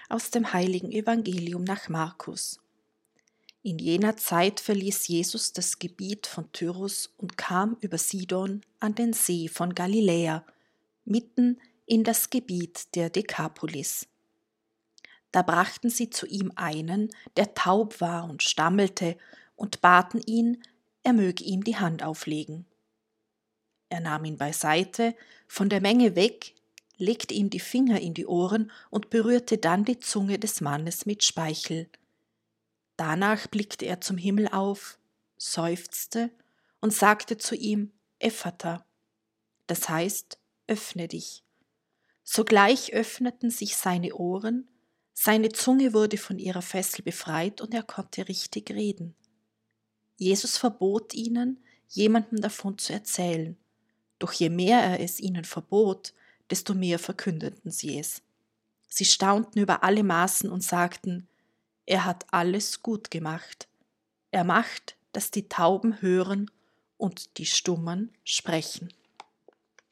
Aus dem heiligen Evangelium nach Markus. In jener Zeit verließ Jesus das Gebiet von Tyrus und kam über Sidon an den See von Galiläa, mitten in das Gebiet der Dekapolis. Da brachten sie zu ihm einen, der taub war und stammelte, und baten ihn, er möge ihm die Hand auflegen. Er nahm ihn beiseite, von der Menge weg, legte ihm die Finger in die Ohren und berührte dann die Zunge des Mannes mit Speichel. Danach blickte er zum Himmel auf, seufzte und sagte zu ihm, Ephata, das heißt, öffne dich. Sogleich öffneten sich seine Ohren, seine Zunge wurde von ihrer Fessel befreit und er konnte richtig reden. Jesus verbot ihnen, jemandem davon zu erzählen, doch je mehr er es ihnen verbot, desto mehr verkündeten sie es. Sie staunten über alle Maßen und sagten, er hat alles gut gemacht. Er macht, dass die Tauben hören und die Stummen sprechen.